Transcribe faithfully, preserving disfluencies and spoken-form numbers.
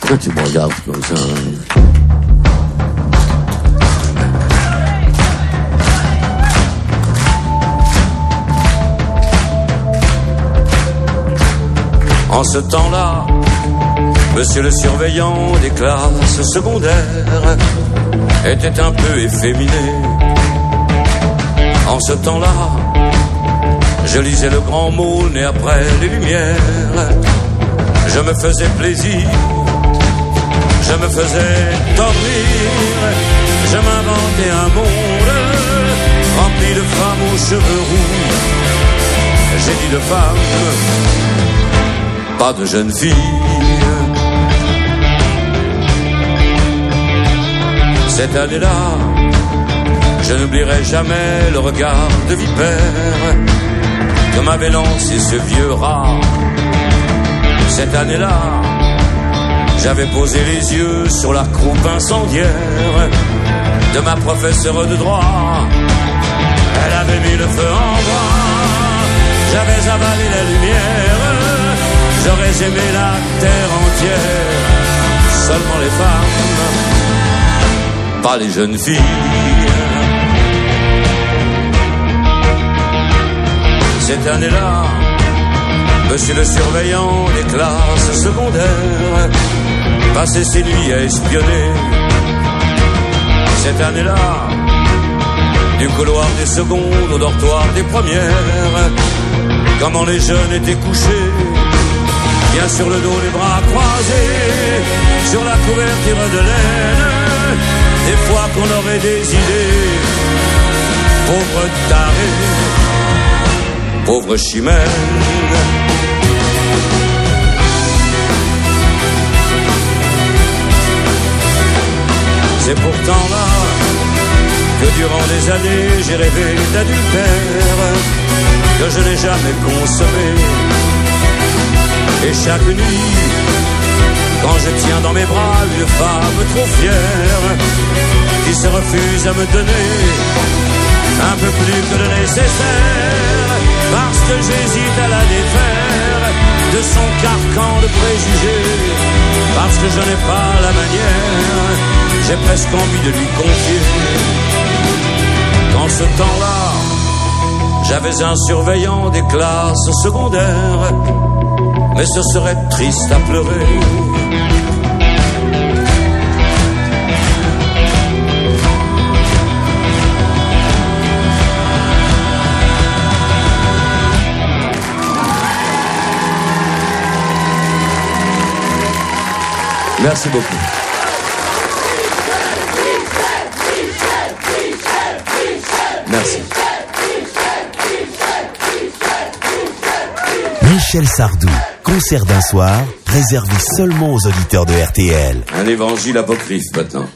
Pourquoi tu me regardes comme ça hein? En ce temps-là, monsieur le surveillant des classes secondaires était un peu efféminé. En ce temps-là, je lisais le grand môle né après les Lumières. Je me faisais plaisir, je me faisais dormir, je m'inventais un monde rempli de femmes aux cheveux roux. J'ai dit de femmes, pas de jeunes filles. Cette année-là, je n'oublierai jamais le regard de vipère que m'avait lancé ce vieux rat. Cette année-là, j'avais posé les yeux sur la croupe incendiaire de ma professeure de droit. Elle avait mis le feu en moi, j'avais avalé la lumière. J'aurais aimé la terre entière, seulement les femmes, pas les jeunes filles. Cette année-là, monsieur le surveillant des classes secondaires passait ses nuits à espionner. Cette année-là, du couloir des secondes au dortoir des premières, comment les jeunes étaient couchés, bien sur le dos, les bras croisés, sur la couverture de laine, des fois qu'on aurait des idées, pauvre taré, pauvre chimère. C'est pourtant là que durant des années j'ai rêvé d'adultère, que je n'ai jamais consommé. Et chaque nuit, quand je tiens dans mes bras une femme trop fière, qui se refuse à me donner un peu plus que le nécessaire, parce que j'hésite à la défaire de son carcan de préjugés, parce que je n'ai pas la manière, j'ai presque envie de lui confier qu'en ce temps-là, j'avais un surveillant des classes secondaires, mais ce serait triste à pleurer. Merci beaucoup. Merci. Michel Sardou, concert d'un soir, réservé seulement aux auditeurs de R T L. Un évangile apocryphe maintenant.